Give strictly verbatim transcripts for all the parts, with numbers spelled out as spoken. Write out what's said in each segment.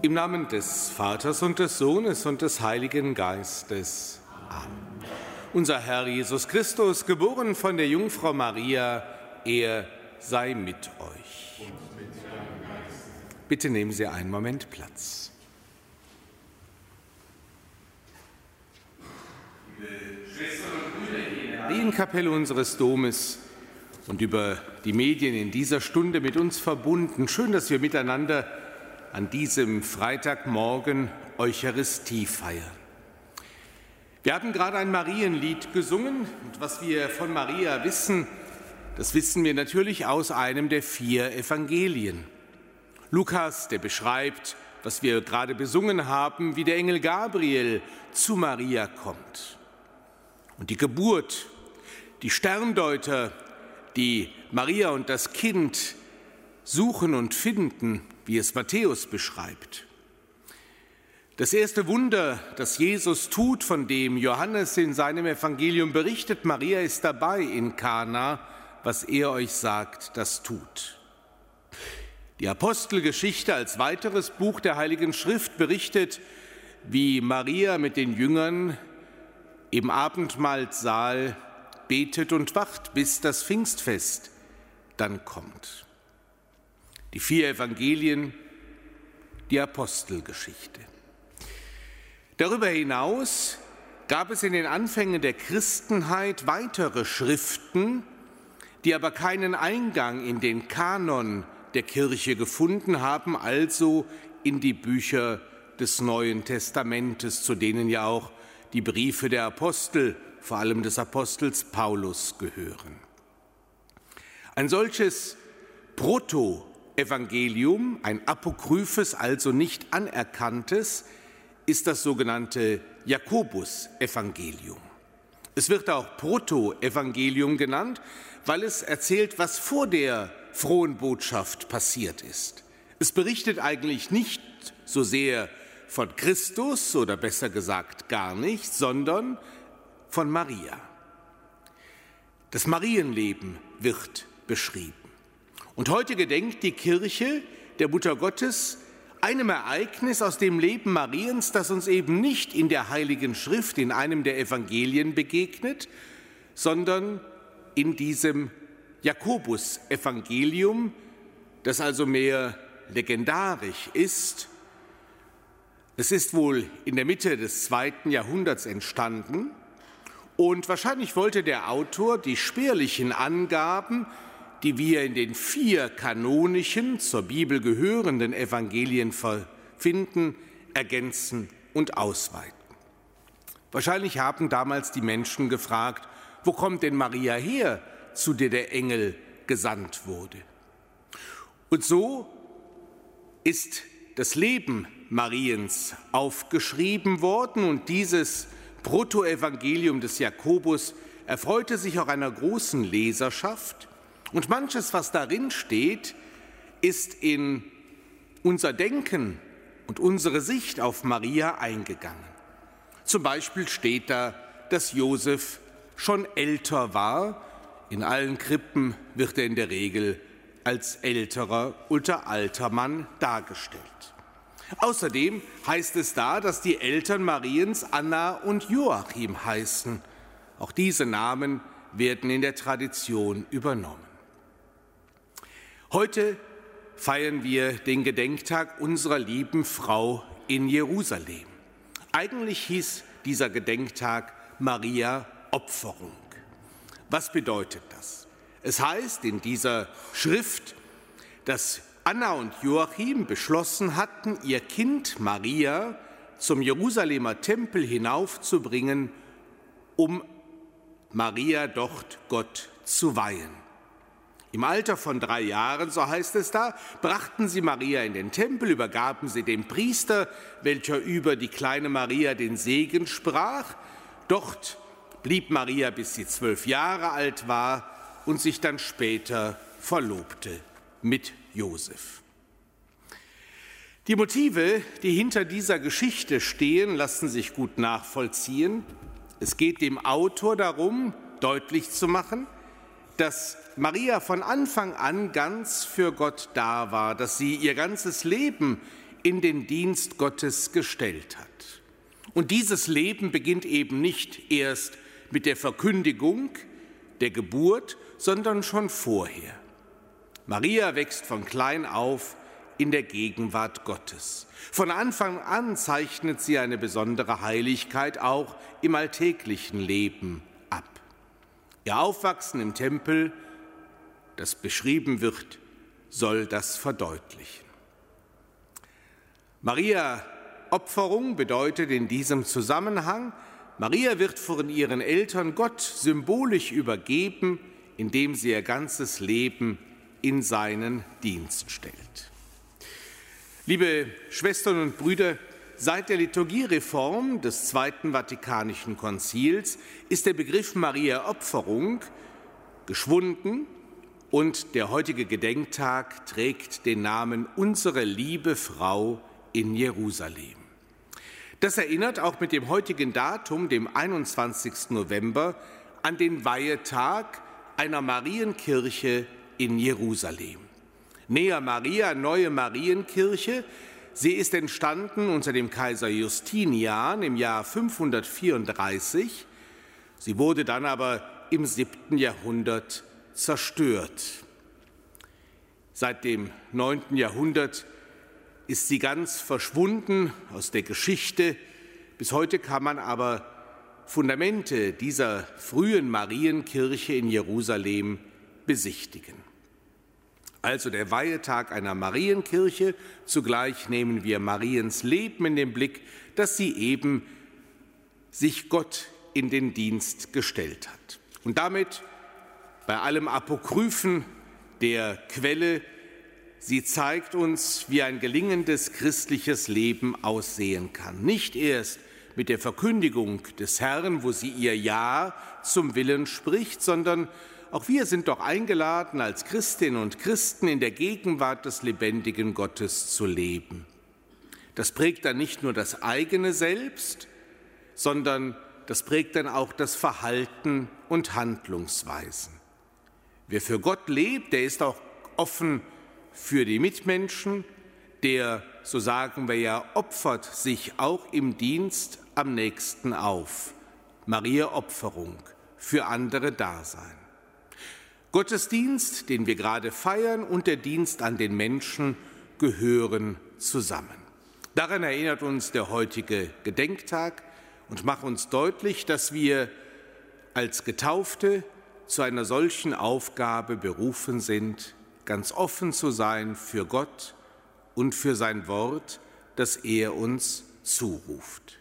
Im Namen des Vaters und des Sohnes und des Heiligen Geistes. Amen. Unser Herr Jesus Christus, geboren von der Jungfrau Maria, er sei mit euch. Bitte nehmen Sie einen Moment Platz. Liebe Schwestern und Brüder hier in der Marienkapelle unseres Domes und über die Medien in dieser Stunde mit uns verbunden, schön, dass wir miteinander an diesem Freitagmorgen Eucharistie feiern. Wir haben gerade ein Marienlied gesungen und was wir von Maria wissen, das wissen wir natürlich aus einem der vier Evangelien. Lukas, der beschreibt, was wir gerade besungen haben, wie der Engel Gabriel zu Maria kommt. Und die Geburt, die Sterndeuter, die Maria und das Kind suchen und finden, wie es Matthäus beschreibt. Das erste Wunder, das Jesus tut, von dem Johannes in seinem Evangelium berichtet, Maria ist dabei in Kana, was er euch sagt, das tut. Die Apostelgeschichte als weiteres Buch der Heiligen Schrift berichtet, wie Maria mit den Jüngern im Abendmahlsaal betet und wacht, bis das Pfingstfest dann kommt. Die vier Evangelien, die Apostelgeschichte. Darüber hinaus gab es in den Anfängen der Christenheit weitere Schriften, die aber keinen Eingang in den Kanon der Kirche gefunden haben, also in die Bücher des Neuen Testamentes, zu denen ja auch die Briefe der Apostel, vor allem des Apostels Paulus, gehören. Ein solches Proto-Evangelium, ein apokryphes, also nicht anerkanntes, ist das sogenannte Jakobus-Evangelium. Es wird auch Proto-Evangelium genannt, weil es erzählt, was vor der frohen Botschaft passiert ist. Es berichtet eigentlich nicht so sehr von Christus oder besser gesagt gar nicht, sondern von Maria. Das Marienleben wird beschrieben. Und heute gedenkt die Kirche der Mutter Gottes einem Ereignis aus dem Leben Mariens, das uns eben nicht in der Heiligen Schrift, in einem der Evangelien begegnet, sondern in diesem Jakobus-Evangelium, das also mehr legendarisch ist. Es ist wohl in der Mitte des zweiten Jahrhunderts entstanden und wahrscheinlich wollte der Autor die spärlichen Angaben, die wir in den vier kanonischen, zur Bibel gehörenden Evangelien finden, ergänzen und ausweiten. Wahrscheinlich haben damals die Menschen gefragt, wo kommt denn Maria her, zu der der Engel gesandt wurde? Und so ist das Leben Mariens aufgeschrieben worden und dieses Protoevangelium des Jakobus erfreute sich auch einer großen Leserschaft. Und manches, was darin steht, ist in unser Denken und unsere Sicht auf Maria eingegangen. Zum Beispiel steht da, dass Josef schon älter war. In allen Krippen wird er in der Regel als älterer oder alter Mann dargestellt. Außerdem heißt es da, dass die Eltern Mariens Anna und Joachim heißen. Auch diese Namen werden in der Tradition übernommen. Heute feiern wir den Gedenktag unserer lieben Frau in Jerusalem. Eigentlich hieß dieser Gedenktag Maria Opferung. Was bedeutet das? Es heißt in dieser Schrift, dass Anna und Joachim beschlossen hatten, ihr Kind Maria zum Jerusalemer Tempel hinaufzubringen, um Maria dort Gott zu weihen. Im Alter von drei Jahren, so heißt es da, brachten sie Maria in den Tempel, übergaben sie dem Priester, welcher über die kleine Maria den Segen sprach. Dort blieb Maria, bis sie zwölf Jahre alt war und sich dann später verlobte mit Josef. Die Motive, die hinter dieser Geschichte stehen, lassen sich gut nachvollziehen. Es geht dem Autor darum, deutlich zu machen, dass Maria von Anfang an ganz für Gott da war, dass sie ihr ganzes Leben in den Dienst Gottes gestellt hat. Und dieses Leben beginnt eben nicht erst mit der Verkündigung der Geburt, sondern schon vorher. Maria wächst von klein auf in der Gegenwart Gottes. Von Anfang an zeichnet sie eine besondere Heiligkeit auch im alltäglichen Leben ab. Ihr Aufwachsen im Tempel, das beschrieben wird, soll das verdeutlichen. Maria Opferung bedeutet in diesem Zusammenhang, Maria wird von ihren Eltern Gott symbolisch übergeben, indem sie ihr ganzes Leben in seinen Dienst stellt. Liebe Schwestern und Brüder, seit der Liturgiereform des Zweiten Vatikanischen Konzils ist der Begriff Maria Opferung geschwunden und der heutige Gedenktag trägt den Namen Unsere liebe Frau in Jerusalem. Das erinnert auch mit dem heutigen Datum, dem einundzwanzigsten November, an den Weihetag einer Marienkirche in Jerusalem. Nea Maria, Neue Marienkirche, sie ist entstanden unter dem Kaiser Justinian im Jahr fünfhundertvierunddreißig. Sie wurde dann aber im siebten Jahrhundert zerstört. Seit dem neunten Jahrhundert ist sie ganz verschwunden aus der Geschichte. Bis heute kann man aber Fundamente dieser frühen Marienkirche in Jerusalem besichtigen. Also der Weihetag einer Marienkirche, zugleich nehmen wir Mariens Leben in den Blick, dass sie eben sich Gott in den Dienst gestellt hat. Und damit bei allem Apokryphen der Quelle, sie zeigt uns, wie ein gelingendes christliches Leben aussehen kann. Nicht erst mit der Verkündigung des Herrn, wo sie ihr Ja zum Willen spricht, sondern auch wir sind doch eingeladen, als Christinnen und Christen in der Gegenwart des lebendigen Gottes zu leben. Das prägt dann nicht nur das eigene Selbst, sondern das prägt dann auch das Verhalten und Handlungsweisen. Wer für Gott lebt, der ist auch offen für die Mitmenschen, der, so sagen wir ja, opfert sich auch im Dienst am Nächsten auf. Maria Opferung, für andere Dasein. Gottesdienst, den wir gerade feiern, und der Dienst an den Menschen gehören zusammen. Daran erinnert uns der heutige Gedenktag und macht uns deutlich, dass wir als Getaufte zu einer solchen Aufgabe berufen sind, ganz offen zu sein für Gott und für sein Wort, das er uns zuruft.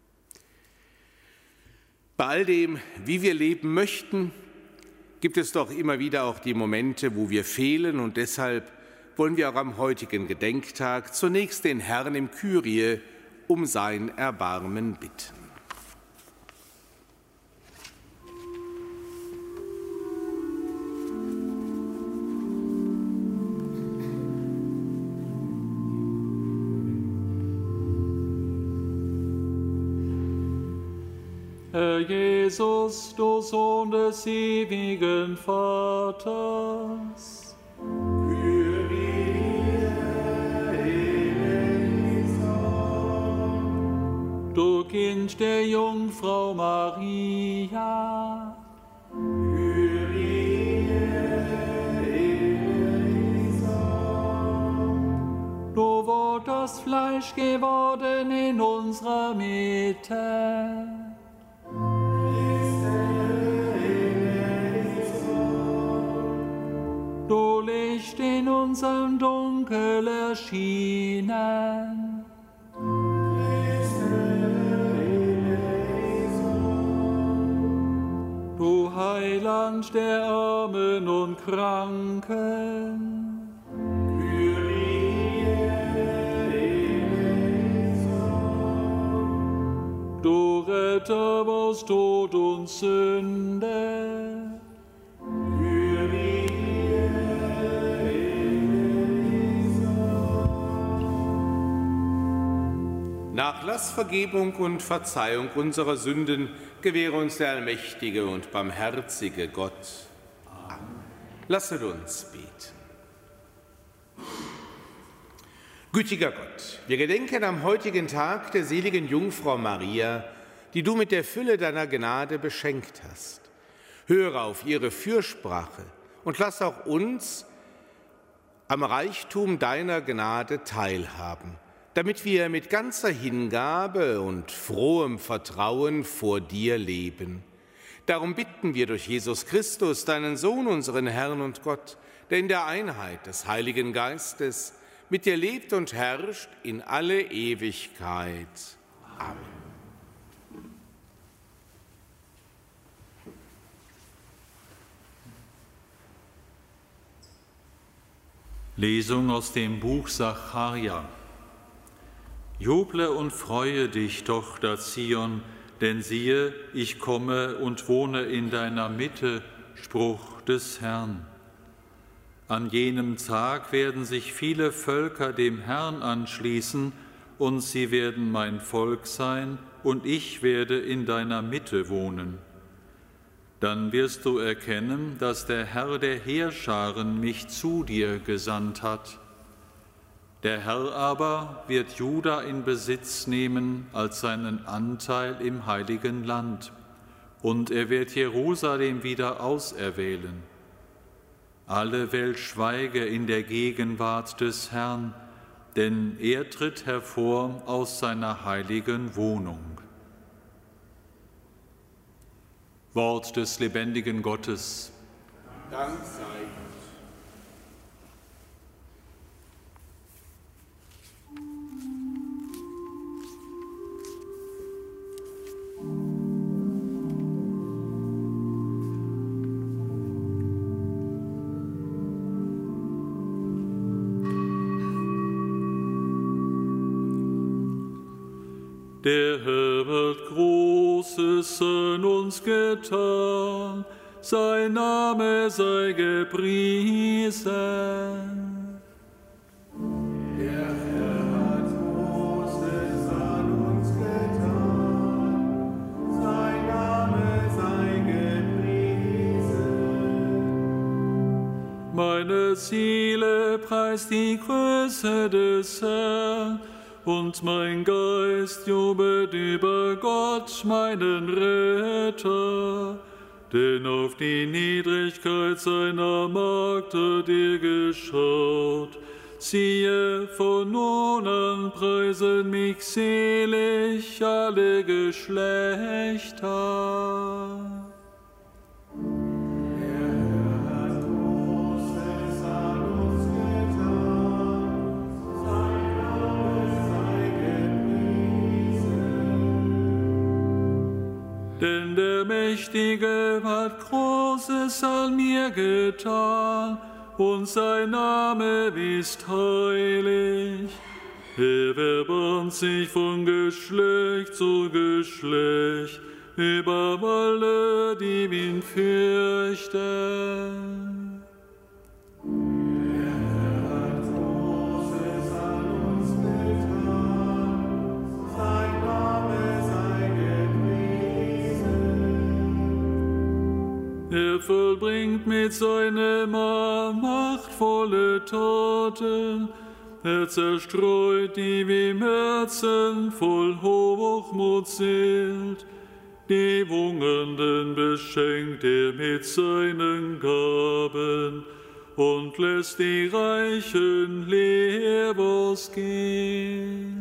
Bei all dem, wie wir leben möchten, gibt es doch immer wieder auch die Momente, wo wir fehlen, und deshalb wollen wir auch am heutigen Gedenktag zunächst den Herrn im Kyrie um sein Erbarmen bitten. Herr Jesus, du Sohn des ewigen Vaters, du Kind der Jungfrau Maria, du Wort das Fleisch geworden in unserer Mitte, du Licht in unserem Dunkel erschienen, du Heiland der Armen und Kranken, du Retter aus Tod und Sünde, Nachlassvergebung und Verzeihung unserer Sünden gewähre uns der allmächtige und barmherzige Gott. Amen. Lasset uns beten. Gütiger Gott, wir gedenken am heutigen Tag der seligen Jungfrau Maria, die du mit der Fülle deiner Gnade beschenkt hast. Höre auf ihre Fürsprache und lass auch uns am Reichtum deiner Gnade teilhaben, damit wir mit ganzer Hingabe und frohem Vertrauen vor dir leben. Darum bitten wir durch Jesus Christus, deinen Sohn, unseren Herrn und Gott, der in der Einheit des Heiligen Geistes mit dir lebt und herrscht in alle Ewigkeit. Amen. Lesung aus dem Buch Sacharja. Juble und freue dich, Tochter Zion, denn siehe, ich komme und wohne in deiner Mitte, Spruch des Herrn. An jenem Tag werden sich viele Völker dem Herrn anschließen, und sie werden mein Volk sein, und ich werde in deiner Mitte wohnen. Dann wirst du erkennen, dass der Herr der Heerscharen mich zu dir gesandt hat. Der Herr aber wird Juda in Besitz nehmen als seinen Anteil im heiligen Land, und er wird Jerusalem wieder auserwählen. Alle Welt schweige in der Gegenwart des Herrn, denn er tritt hervor aus seiner heiligen Wohnung. Wort des lebendigen Gottes. Dank sei Gott. Der Herr hat Großes an uns getan, sein Name sei gepriesen. Der Herr hat Großes an uns getan, sein Name sei gepriesen. Meine Seele preist die Größe des Herrn, und mein Geist jubelt über Gott, meinen Retter. Denn auf die Niedrigkeit seiner Magd hat er geschaut. Siehe, von nun an preisen mich selig alle Geschlechter. Denn der Mächtige hat Großes an mir getan, und sein Name ist heilig. Er erbarmt sich von Geschlecht zu Geschlecht über alle, die ihn fürchten. Er vollbringt mit seinem Arm machtvolle Taten. Er zerstreut die wie im Herzen voll Hochmut sind. Die Hungernden beschenkt er mit seinen Gaben und lässt die Reichen leer ausgehen.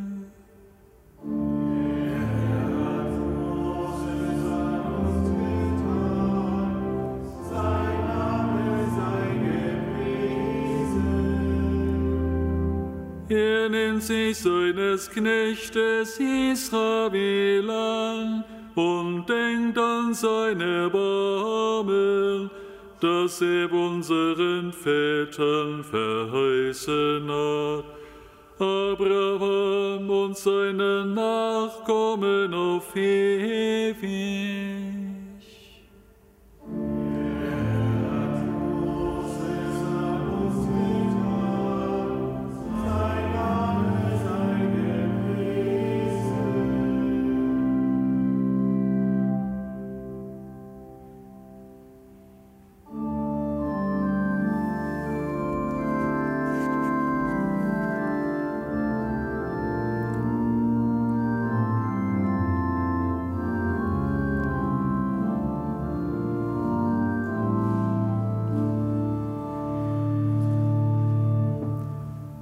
Er nimmt sich seines Knechtes Israel an und denkt an sein Erbarmen, das er unseren Vätern verheißen hat, Abraham und seinen Nachkommen auf ewig.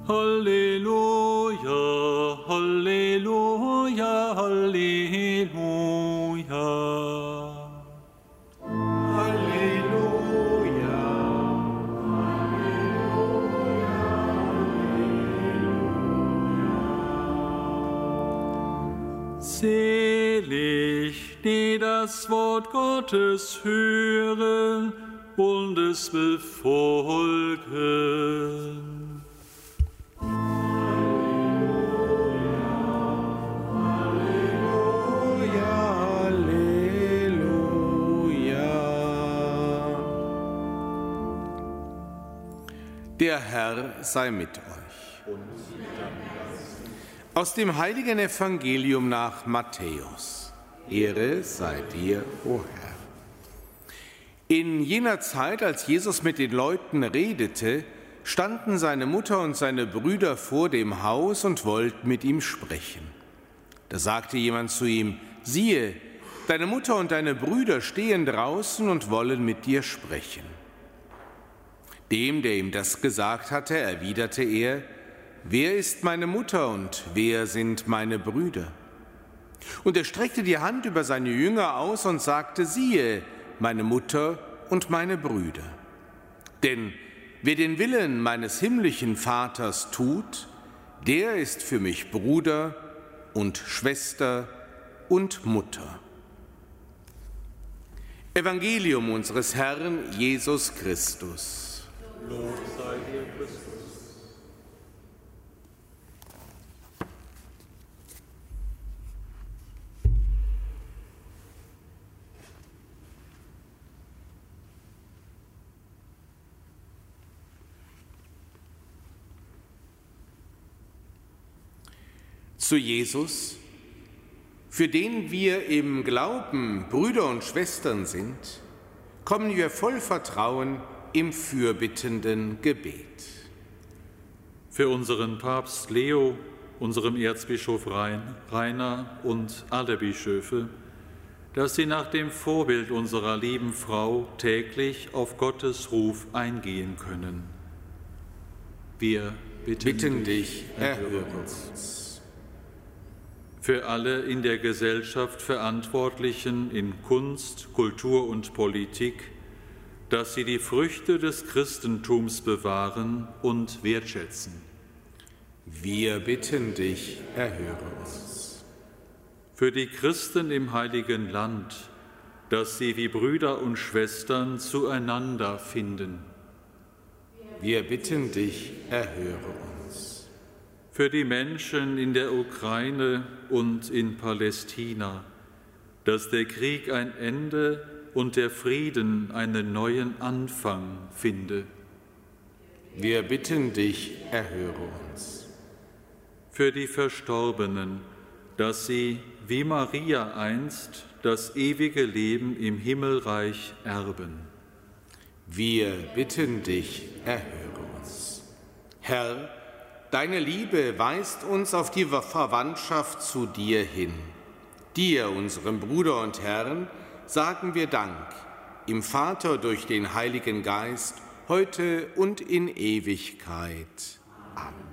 Halleluja, Halleluja, Halleluja. Halleluja, Selig, die das Wort Gottes hören und es befolgen. Der Herr sei mit euch. Aus dem heiligen Evangelium nach Matthäus. Ehre sei dir, o Herr. In jener Zeit, als Jesus mit den Leuten redete, standen seine Mutter und seine Brüder vor dem Haus und wollten mit ihm sprechen. Da sagte jemand zu ihm: Siehe, deine Mutter und deine Brüder stehen draußen und wollen mit dir sprechen. Dem, der ihm das gesagt hatte, erwiderte er: Wer ist meine Mutter und wer sind meine Brüder? Und er streckte die Hand über seine Jünger aus und sagte: Siehe, meine Mutter und meine Brüder. Denn wer den Willen meines himmlischen Vaters tut, der ist für mich Bruder und Schwester und Mutter. Evangelium unseres Herrn Jesus Christus. Lob sei dir, Christus. Zu Jesus, für den wir im Glauben Brüder und Schwestern sind, kommen wir voll Vertrauen im fürbittenden Gebet. Für unseren Papst Leo, unserem Erzbischof Rainer und alle Bischöfe, dass sie nach dem Vorbild unserer lieben Frau täglich auf Gottes Ruf eingehen können. Wir bitten, Bitten dich, dich, erhöre uns. Für alle in der Gesellschaft Verantwortlichen in Kunst, Kultur und Politik, dass sie die Früchte des Christentums bewahren und wertschätzen. Wir bitten dich, erhöre uns. Für die Christen im Heiligen Land, dass sie wie Brüder und Schwestern zueinander finden. Wir bitten dich, erhöre uns. Für die Menschen in der Ukraine und in Palästina, dass der Krieg ein Ende und der Frieden einen neuen Anfang finde. Wir bitten dich, erhöre uns. Für die Verstorbenen, dass sie, wie Maria einst, das ewige Leben im Himmelreich erben. Wir bitten dich, erhöre uns. Herr, deine Liebe weist uns auf die Verwandtschaft zu dir hin. Dir, unserem Bruder und Herrn, sagen wir Dank, im Vater durch den Heiligen Geist, heute und in Ewigkeit. Amen.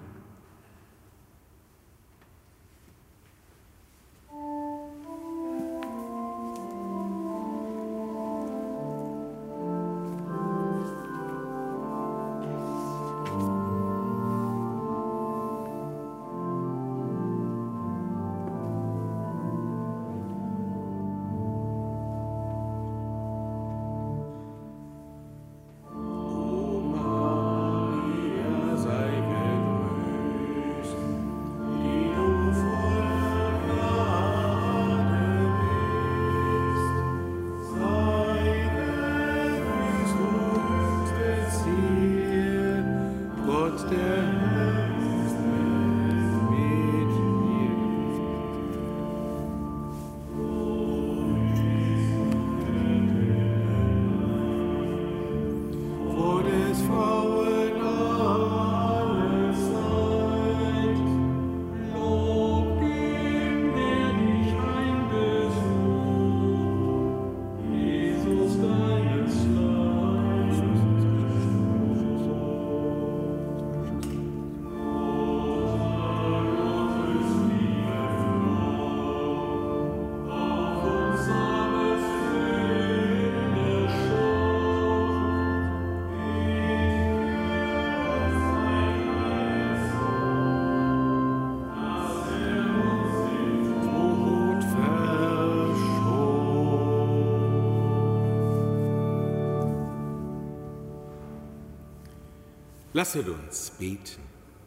Maria sei gegrüßt. Lasset uns beten.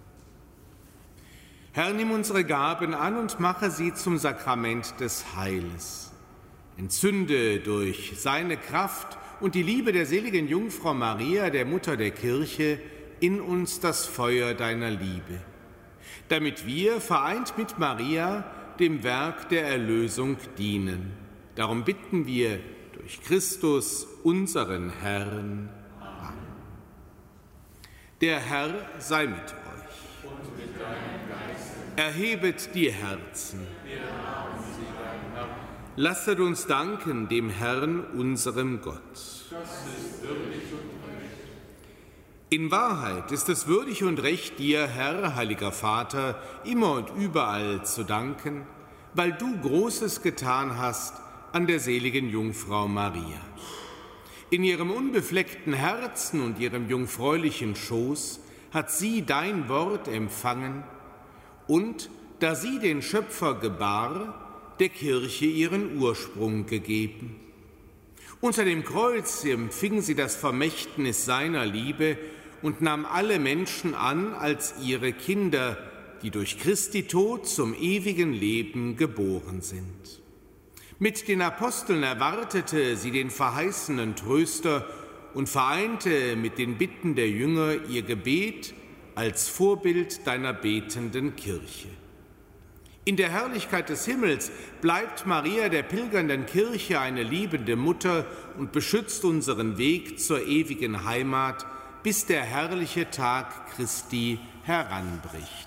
Herr, nimm unsere Gaben an und mache sie zum Sakrament des Heiles. Entzünde durch seine Kraft und die Liebe der seligen Jungfrau Maria, der Mutter der Kirche, in uns das Feuer deiner Liebe, damit wir, vereint mit Maria, dem Werk der Erlösung dienen. Darum bitten wir durch Christus, unseren Herrn. Amen. Der Herr sei mit euch. Und mit deinem Geiste. Erhebet die Herzen. Wir haben sie dein Herr. Lasset uns danken dem Herrn, unserem Gott. Das ist würdig und recht. In Wahrheit ist es würdig und recht, dir, Herr, heiliger Vater, immer und überall zu danken, weil du Großes getan hast an der seligen Jungfrau Maria. In ihrem unbefleckten Herzen und ihrem jungfräulichen Schoß hat sie dein Wort empfangen und, da sie den Schöpfer gebar, der Kirche ihren Ursprung gegeben. Unter dem Kreuz empfing sie das Vermächtnis seiner Liebe und nahm alle Menschen an als ihre Kinder, die durch Christi Tod zum ewigen Leben geboren sind. Mit den Aposteln erwartete sie den verheißenen Tröster und vereinte mit den Bitten der Jünger ihr Gebet als Vorbild deiner betenden Kirche. In der Herrlichkeit des Himmels bleibt Maria der pilgernden Kirche eine liebende Mutter und beschützt unseren Weg zur ewigen Heimat, bis der herrliche Tag Christi heranbricht.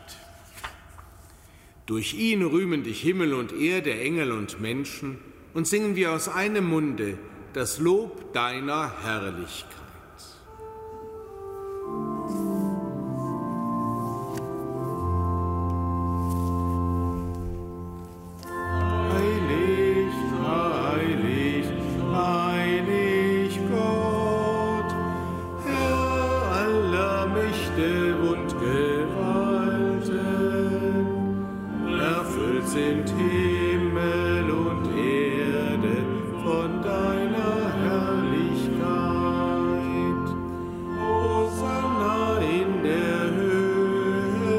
Durch ihn rühmen dich Himmel und Erde, Engel und Menschen, und singen wir aus einem Munde das Lob deiner Herrlichkeit. Heilig, heilig, heilig Gott, Herr aller Mächte und Gewalten, erfüllt sind Himmel und Erde von deiner Herrlichkeit. Hosanna in der Höhe,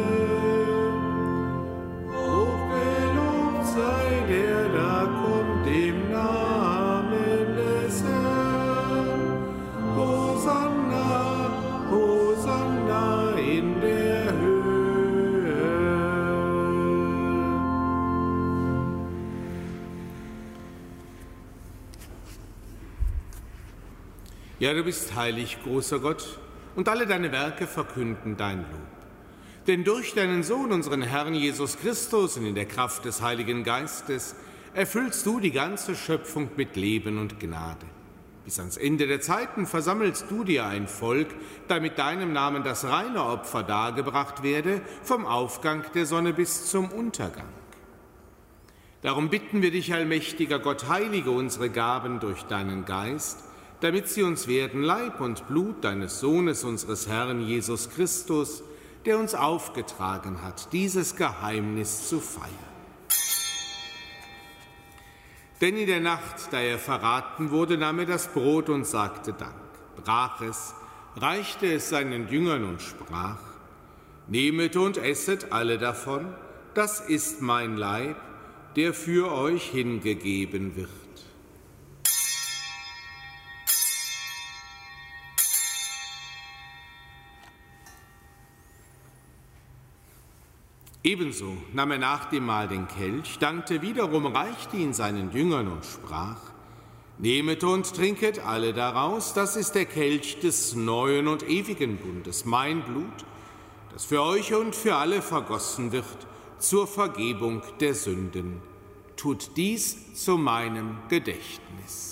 hochgelobt sei der da kommt im Namen des Herrn. Hosanna, Hosanna in der Höhe. Ja, du bist heilig, großer Gott, und alle deine Werke verkünden dein Lob. Denn durch deinen Sohn, unseren Herrn Jesus Christus, und in der Kraft des Heiligen Geistes erfüllst du die ganze Schöpfung mit Leben und Gnade. Bis ans Ende der Zeiten versammelst du dir ein Volk, damit deinem Namen das reine Opfer dargebracht werde, vom Aufgang der Sonne bis zum Untergang. Darum bitten wir dich, allmächtiger Gott, heilige unsere Gaben durch deinen Geist, damit sie uns werden Leib und Blut deines Sohnes, unseres Herrn Jesus Christus, der uns aufgetragen hat, dieses Geheimnis zu feiern. Denn in der Nacht, da er verraten wurde, nahm er das Brot und sagte Dank, brach es, reichte es seinen Jüngern und sprach: Nehmet und esset alle davon, das ist mein Leib, der für euch hingegeben wird. Ebenso nahm er nach dem Mahl den Kelch, dankte wiederum, reichte ihn seinen Jüngern und sprach: Nehmet und trinket alle daraus, das ist der Kelch des neuen und ewigen Bundes, mein Blut, das für euch und für alle vergossen wird, zur Vergebung der Sünden. Tut dies zu meinem Gedächtnis.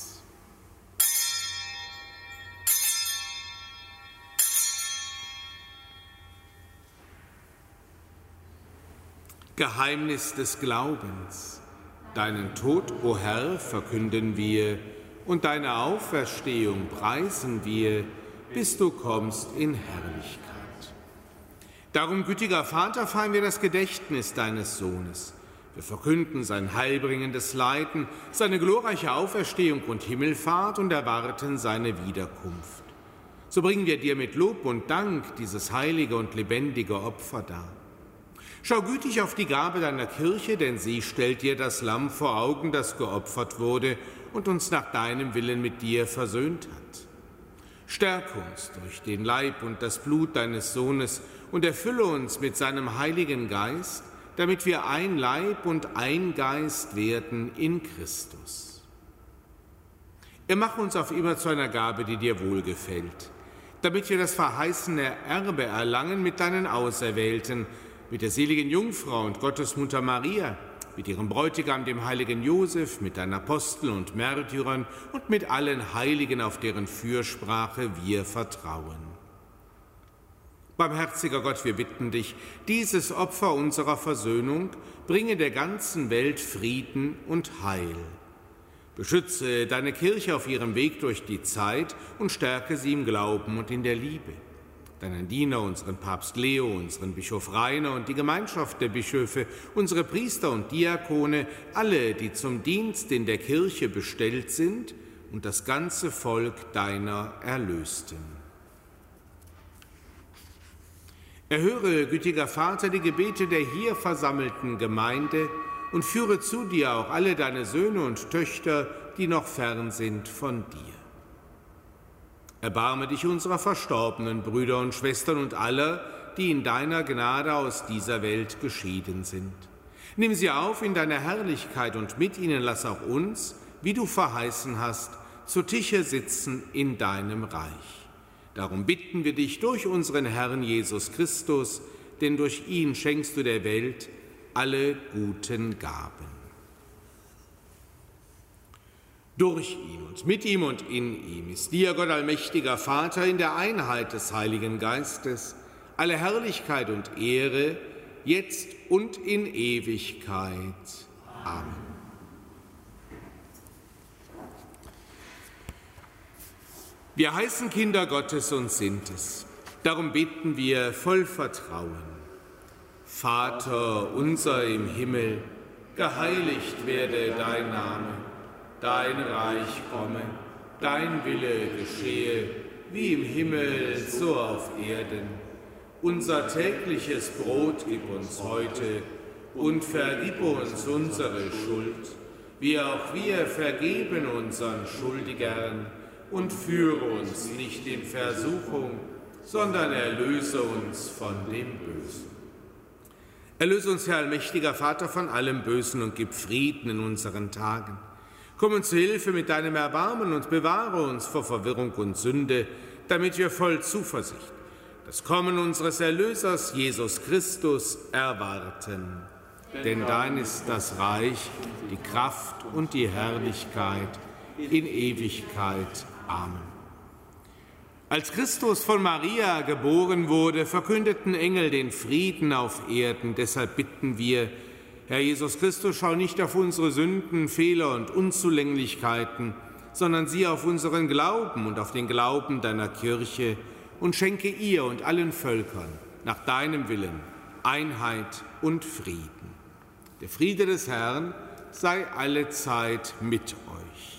Geheimnis des Glaubens. Deinen Tod, o Herr, verkünden wir, und deine Auferstehung preisen wir, bis du kommst in Herrlichkeit. Darum, gütiger Vater, feiern wir das Gedächtnis deines Sohnes. Wir verkünden sein heilbringendes Leiden, seine glorreiche Auferstehung und Himmelfahrt und erwarten seine Wiederkunft. So bringen wir dir mit Lob und Dank dieses heilige und lebendige Opfer dar. Schau gütig auf die Gabe deiner Kirche, denn sie stellt dir das Lamm vor Augen, das geopfert wurde und uns nach deinem Willen mit dir versöhnt hat. Stärke uns durch den Leib und das Blut deines Sohnes und erfülle uns mit seinem Heiligen Geist, damit wir ein Leib und ein Geist werden in Christus. Er mache uns auf immer zu einer Gabe, die dir wohlgefällt, damit wir das verheißene Erbe erlangen mit deinen Auserwählten, mit der seligen Jungfrau und Gottesmutter Maria, mit ihrem Bräutigam, dem heiligen Josef, mit deinen Aposteln und Märtyrern und mit allen Heiligen, auf deren Fürsprache wir vertrauen. Barmherziger Gott, wir bitten dich, dieses Opfer unserer Versöhnung bringe der ganzen Welt Frieden und Heil. Beschütze deine Kirche auf ihrem Weg durch die Zeit und stärke sie im Glauben und in der Liebe. Deinen Diener, unseren Papst Leo, unseren Bischof Rainer und die Gemeinschaft der Bischöfe, unsere Priester und Diakone, alle, die zum Dienst in der Kirche bestellt sind, und das ganze Volk deiner Erlösten. Erhöre, gütiger Vater, die Gebete der hier versammelten Gemeinde und führe zu dir auch alle deine Söhne und Töchter, die noch fern sind von dir. Erbarme dich unserer verstorbenen Brüder und Schwestern und aller, die in deiner Gnade aus dieser Welt geschieden sind. Nimm sie auf in deiner Herrlichkeit und mit ihnen lass auch uns, wie du verheißen hast, zu Tische sitzen in deinem Reich. Darum bitten wir dich durch unseren Herrn Jesus Christus, denn durch ihn schenkst du der Welt alle guten Gaben. Durch ihn und mit ihm und in ihm ist dir, Gott allmächtiger Vater, in der Einheit des Heiligen Geistes, alle Herrlichkeit und Ehre, jetzt und in Ewigkeit. Amen. Wir heißen Kinder Gottes und sind es. Darum beten wir voll Vertrauen. Vater unser im Himmel, geheiligt werde dein Name. Dein Reich komme, dein Wille geschehe, wie im Himmel, so auf Erden. Unser tägliches Brot gib uns heute und vergib uns unsere Schuld, wie auch wir vergeben unseren Schuldigern, und führe uns nicht in Versuchung, sondern erlöse uns von dem Bösen. Erlöse uns, Herr allmächtiger Vater, von allem Bösen und gib Frieden in unseren Tagen. Komm uns zu Hilfe mit deinem Erbarmen und bewahre uns vor Verwirrung und Sünde, damit wir voll Zuversicht das Kommen unseres Erlösers, Jesus Christus, erwarten. Denn dein ist das Reich, die Kraft und die Herrlichkeit in Ewigkeit. Amen. Als Christus von Maria geboren wurde, verkündeten Engel den Frieden auf Erden. Deshalb bitten wir, Herr Jesus Christus, schau nicht auf unsere Sünden, Fehler und Unzulänglichkeiten, sondern sieh auf unseren Glauben und auf den Glauben deiner Kirche und schenke ihr und allen Völkern nach deinem Willen Einheit und Frieden. Der Friede des Herrn sei allezeit mit euch.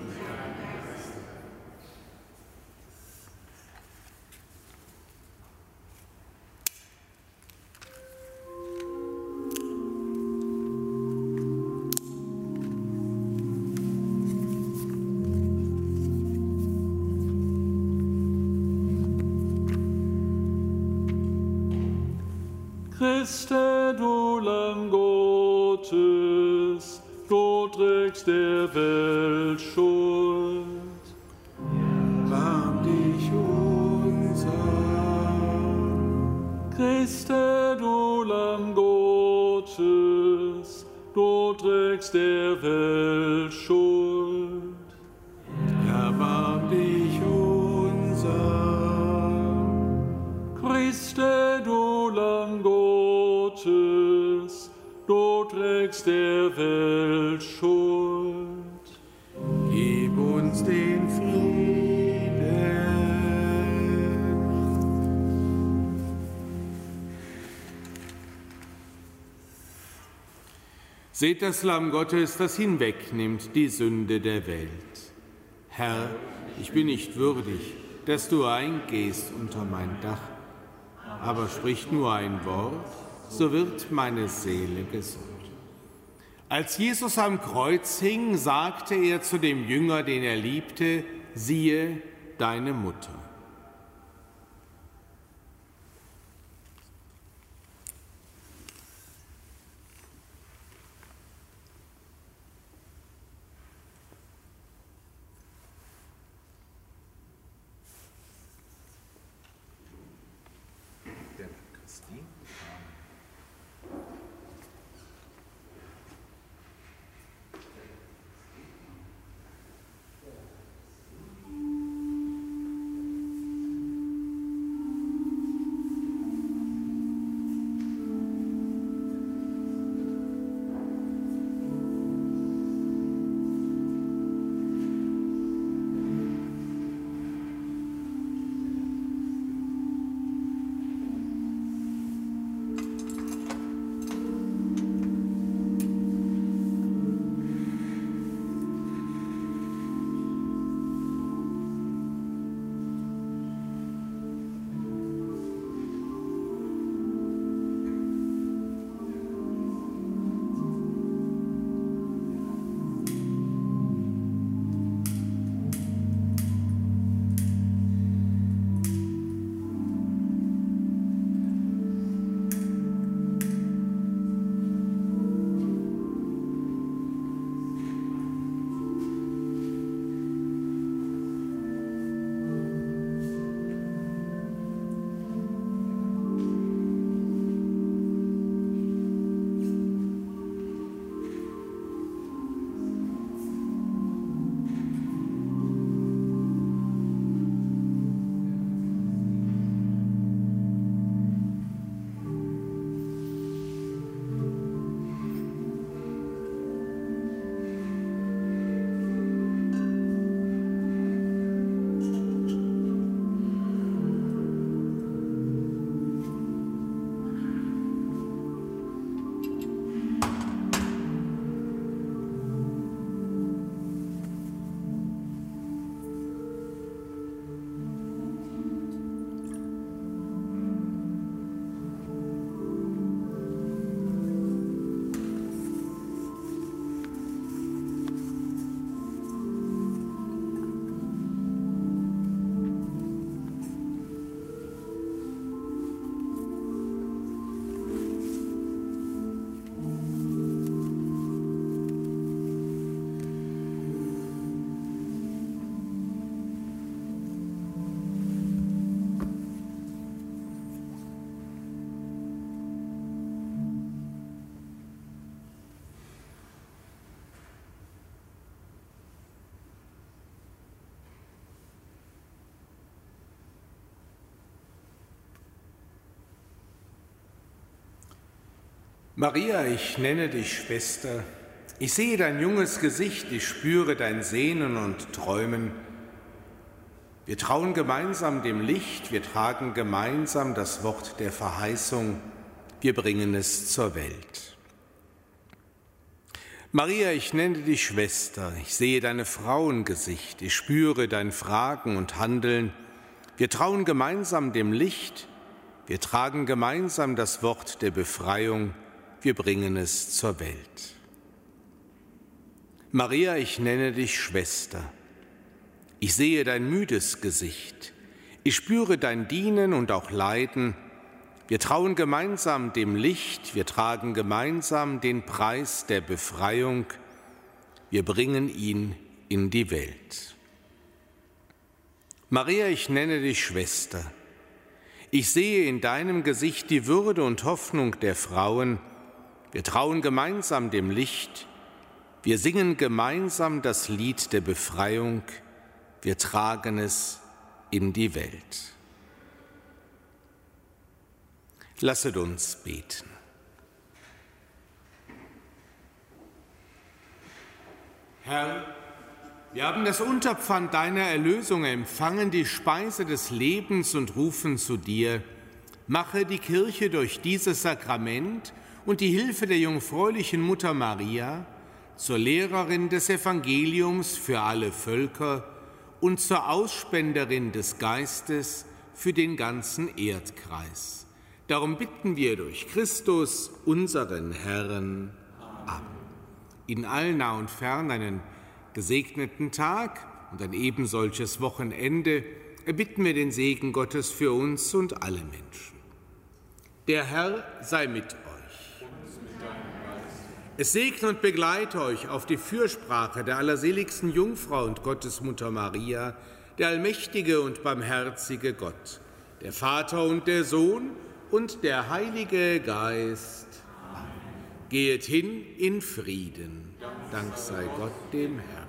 Christe, du Lamm Gottes, du trägst der Welt Schuld. Erbarm dich unser. Christe, du Lamm Gottes, du trägst der Welt Schuld. Erbarm dich unser. Christe, du Lamm Gottes, du trägst der Welt Schuld. Gib uns den Frieden. Seht das Lamm Gottes, das hinwegnimmt die Sünde der Welt. Herr, ich bin nicht würdig, dass du eingehst unter mein Dach. Aber sprich nur ein Wort, so wird meine Seele gesund. Als Jesus am Kreuz hing, sagte er zu dem Jünger, den er liebte, siehe deine Mutter. Maria, ich nenne dich Schwester. Ich sehe dein junges Gesicht, ich spüre dein Sehnen und Träumen. Wir trauen gemeinsam dem Licht, wir tragen gemeinsam das Wort der Verheißung, wir bringen es zur Welt. Maria, ich nenne dich Schwester, ich sehe dein Frauengesicht, ich spüre dein Fragen und Handeln. Wir trauen gemeinsam dem Licht, wir tragen gemeinsam das Wort der Befreiung, wir bringen es zur Welt. Maria, ich nenne dich Schwester. Ich sehe dein müdes Gesicht. Ich spüre dein Dienen und auch Leiden. Wir trauen gemeinsam dem Licht. Wir tragen gemeinsam den Preis der Befreiung. Wir bringen ihn in die Welt. Maria, ich nenne dich Schwester. Ich sehe in deinem Gesicht die Würde und Hoffnung der Frauen. Wir trauen gemeinsam dem Licht. Wir singen gemeinsam das Lied der Befreiung. Wir tragen es in die Welt. Lasset uns beten. Herr, wir haben das Unterpfand deiner Erlösung empfangen, die Speise des Lebens, und rufen zu dir: Mache die Kirche durch dieses Sakrament und die Hilfe der jungfräulichen Mutter Maria zur Lehrerin des Evangeliums für alle Völker und zur Ausspenderin des Geistes für den ganzen Erdkreis. Darum bitten wir durch Christus, unseren Herrn. Amen. Ihnen allen nah und fern einen gesegneten Tag und ein ebensolches Wochenende erbitten wir den Segen Gottes für uns und alle Menschen. Der Herr sei mit euch. Es segne und begleite euch auf die Fürsprache der allerseligsten Jungfrau und Gottesmutter Maria, der allmächtige und barmherzige Gott, der Vater und der Sohn und der Heilige Geist. Amen. Gehet hin in Frieden. Dank sei Gott dem Herrn.